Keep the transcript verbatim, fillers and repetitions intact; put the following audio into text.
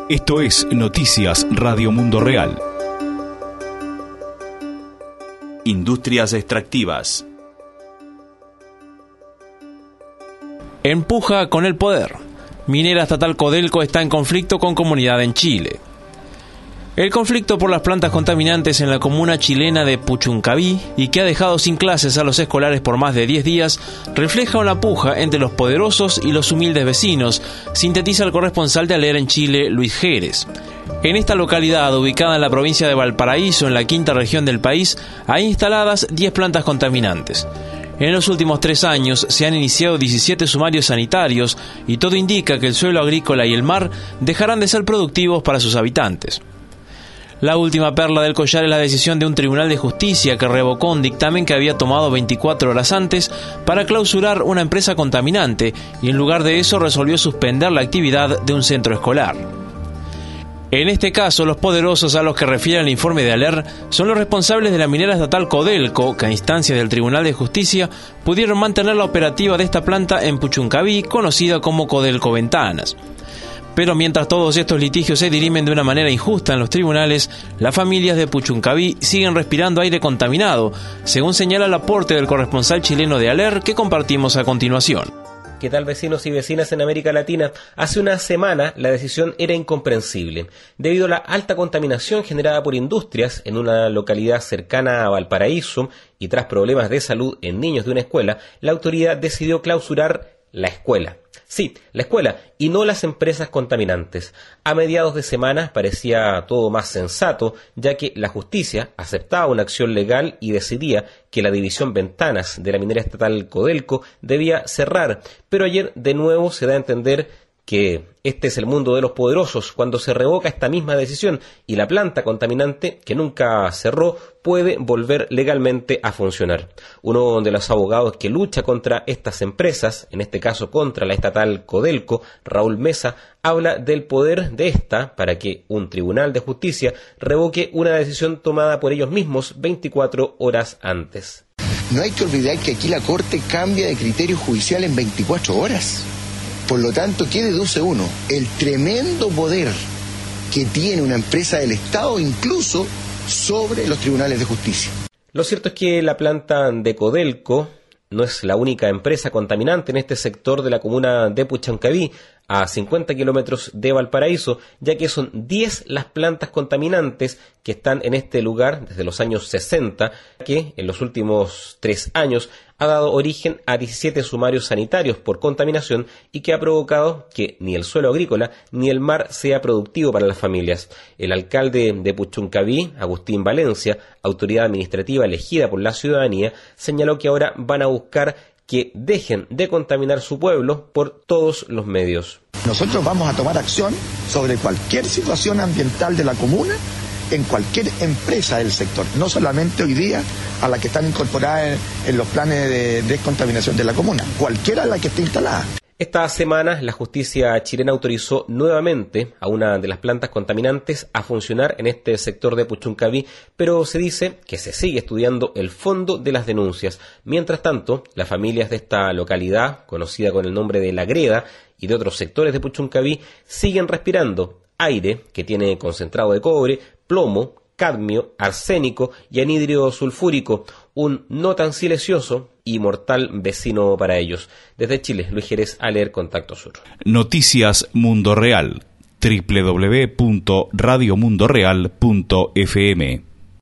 Esto es Noticias Radio Mundo Real. Industrias extractivas. Empuja con el poder. Minera estatal Codelco está en conflicto con comunidad en Chile. El conflicto por las plantas contaminantes en la comuna chilena de Puchuncaví, y que ha dejado sin clases a los escolares por más de diez días, refleja una puja entre los poderosos y los humildes vecinos, sintetiza el corresponsal de ALER en Chile, Luis Jerez. En esta localidad, ubicada en la provincia de Valparaíso, en la quinta región del país, hay instaladas diez plantas contaminantes. En los últimos tres años se han iniciado diecisiete sumarios sanitarios y todo indica que el suelo agrícola y el mar dejarán de ser productivos para sus habitantes. La última perla del collar es la decisión de un tribunal de justicia que revocó un dictamen que había tomado veinticuatro horas antes para clausurar una empresa contaminante y en lugar de eso resolvió suspender la actividad de un centro escolar. En este caso, los poderosos a los que refiere el informe de ALER son los responsables de la minera estatal Codelco, que a instancias del Tribunal de Justicia pudieron mantener la operativa de esta planta en Puchuncaví, conocida como Codelco Ventanas. Pero mientras todos estos litigios se dirimen de una manera injusta en los tribunales, las familias de Puchuncaví siguen respirando aire contaminado, según señala el aporte del corresponsal chileno de ALER que compartimos a continuación. ¿Qué tal, vecinos y vecinas en América Latina? Hace una semana la decisión era incomprensible. Debido a la alta contaminación generada por industrias en una localidad cercana a Valparaíso y tras problemas de salud en niños de una escuela, la autoridad decidió clausurar la escuela. Sí, la escuela, y no las empresas contaminantes. A mediados de semana parecía todo más sensato, ya que la justicia aceptaba una acción legal y decidía que la división Ventanas de la minera estatal Codelco debía cerrar. Pero ayer de nuevo se da a entender que este es el mundo de los poderosos cuando se revoca esta misma decisión y la planta contaminante, que nunca cerró, puede volver legalmente a funcionar. Uno de los abogados que lucha contra estas empresas, en este caso contra la estatal Codelco, Raúl Mesa, habla del poder de esta para que un tribunal de justicia revoque una decisión tomada por ellos mismos veinticuatro horas antes. No hay que olvidar que aquí la Corte cambia de criterio judicial en veinticuatro horas. Por lo tanto, ¿qué deduce uno? El tremendo poder que tiene una empresa del Estado, incluso sobre los tribunales de justicia. Lo cierto es que la planta de Codelco no es la única empresa contaminante en este sector de la comuna de Puchuncaví, a cincuenta kilómetros de Valparaíso, ya que son diez las plantas contaminantes que están en este lugar desde los años sesenta, que en los últimos tres años ha dado origen a diecisiete sumarios sanitarios por contaminación y que ha provocado que ni el suelo agrícola ni el mar sea productivo para las familias. El alcalde de Puchuncaví, Agustín Valencia, autoridad administrativa elegida por la ciudadanía, señaló que ahora van a buscar que dejen de contaminar su pueblo por todos los medios. Nosotros vamos a tomar acción sobre cualquier situación ambiental de la comuna, en cualquier empresa del sector, no solamente hoy día a la que están incorporadas en, en los planes de descontaminación de la comuna, cualquiera la que esté instalada. Esta semana la justicia chilena autorizó nuevamente a una de las plantas contaminantes a funcionar en este sector de Puchuncaví, pero se dice que se sigue estudiando el fondo de las denuncias. Mientras tanto, las familias de esta localidad, conocida con el nombre de La Greda, y de otros sectores de Puchuncaví, siguen respirando aire que tiene concentrado de cobre, plomo, cadmio, arsénico y anhidrio sulfúrico, un no tan silencioso y mortal vecino para ellos. Desde Chile, Luis Jerez, ALER, Contacto Sur. Noticias Mundo Real, doble u doble u doble u punto radio mundo real punto f m.